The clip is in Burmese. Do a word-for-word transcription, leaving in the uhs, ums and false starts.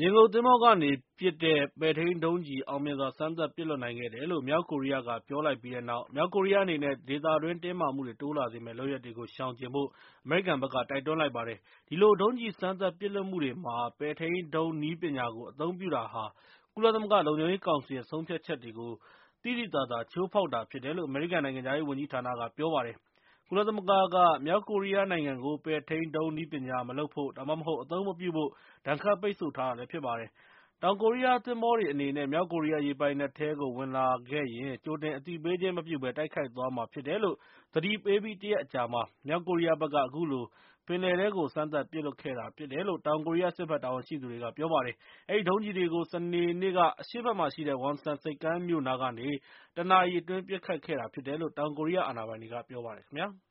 ရေငုပ်သင်္ဘောကနေပစ်တဲ့ ပဲ့ထိန်းဒုံးကျည် အောင်မြင်စွာ စမ်းသပ်ပစ်လွှတ်နိုင်ခဲ့တယ်လို့ မြောက်ကိုရီးယားက ပြောလိုက်ပြီးတဲ့နောက် မြောက်ကိုရီးယားအနေနဲ့ ဒေသတွင်းတင်းမာမှုတွေ တိုးလာစေမယ့် လုပ်ရပ်တွေကို ရှောင်ကြဉ်ဖို့ အမေရိကန်ဘက်က တိုက်တွန်းလိုက်ပါတယ်။ ဒီလို ဒုံးကျည်စမ်းသပ်ပစ်လွှတ်မှုတွေမှာ ပဲ့ထိန်းဒုံးနည်းပညာကို အသုံးပြုတာဟာ ကုလသမဂ္ဂလုံခြုံရေးကောင်စီရဲ့ ဆုံးဖြတ်ချက်တွေကို သိသိသာသာ ချိုးဖောက်တာဖြစ်တယ်လို့ အမေရိကန်နိုင်ငံခြားရေးဝန်ကြီးဌာနက ပြောပါတယ်။ ကုလသမဂ္ဂက မြောက်ကိုရီးယားနိုင်ငံကို ပဲ့ထိန်းဒုံးနည်းပညာမလုပ်ဖို့ ဒါမှမဟုတ် အသုံးမပြုဖို့ ဒဏ်ခတ်ပိတ်ဆို့ထားတာဖြစ်ပါတယ်။ တောင်ကိုရီးယားသင်္ဘောတွေအနေနဲ့ မြောက်ကိုရီးယားရေပိုင်နက်ထဲကို ဝင်လာခဲ့ရင် ကြိုတင်အသိပေးခြင်းမပြုဘဲ တိုက်ခိုက်သွားမှာဖြစ်တယ်လို့ သတိပေးပြီး တရက်အကြာမှာ မြောက်ကိုရီးယားဘက်က အခုလို ပင်လယ်ထဲကို စမ်းသပ်ပစ်လွှတ်ခဲ့တာဖြစ်တယ်လို့ တောင်ကိုရီးယားစစ်ဘက်တာဝန်ရှိသူတွေက ပြောပါတယ်။ အဲဒီဒုံးကျည်တွေကို စနေနေ့က အရှေ့ဘက်မှာရှိတဲ့ Wonsan ဆိပ်ကမ်းမြို့နားကနေ တနာရီအတွင်း ပစ်ခတ်ခဲ့တာဖြစ်တယ်လို့ တောင်ကိုရီးယားအာဏာပိုင်တွေက ပြောပါတယ်ခင်ဗျာ။